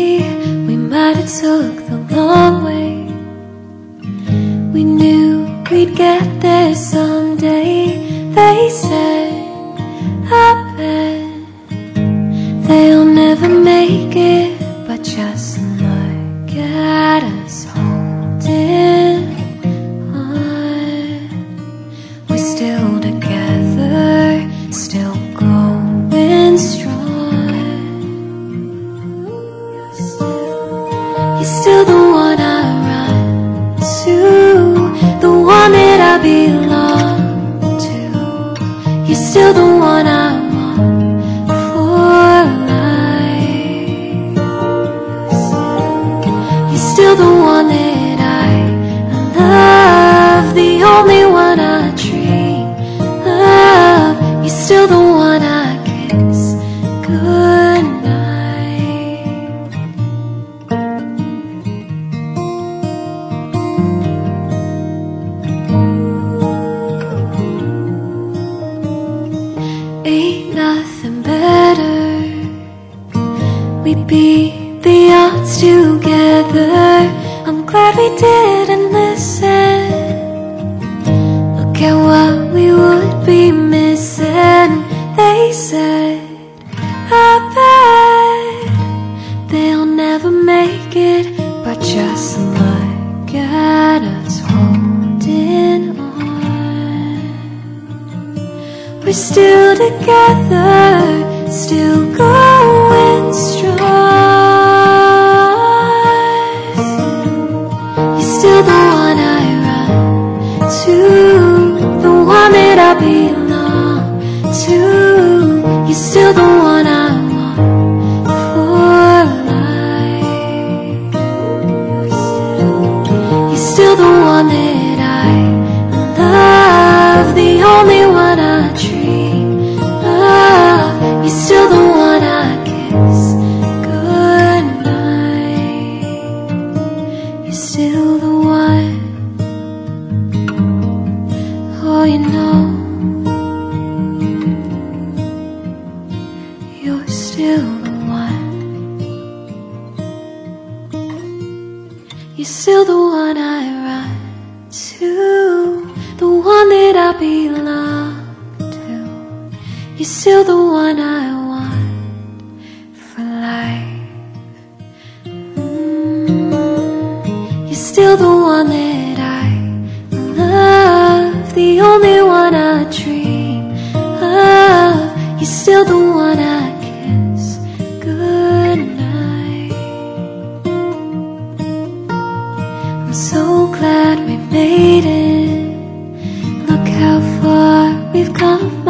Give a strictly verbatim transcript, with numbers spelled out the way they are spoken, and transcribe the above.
we might have took the long way. We knew we'd get there someday. They said, I bet they'll never make it, but just look at us holding on. We're still together, still going strong. You're still the one I run to, the one that I belong to. You're still the one I want for life. You're still the one that I love, the only one I dream of. You're still the one I kiss goodnight. Ain't nothing better. We beat the odds together. I'm glad we didn't listen. Look at what we would be missing. They said, I bet they'll never make it, but just look at us holding on. We're still together, still going strong. You're still the one I run to, the one that I belong to. You're still the one I want for life. You're still the one that I love, the only one I dream of. You're still the one I kiss goodnight. You're still the one. Oh, you know, you're still the one. You're still the one I run to, the one that I belong to. You're still the one I want for life. mm. You're still the one that I love, the only one I dream of. You're still the one I kiss goodnight. I'm so glad we made it. Look how far we've come.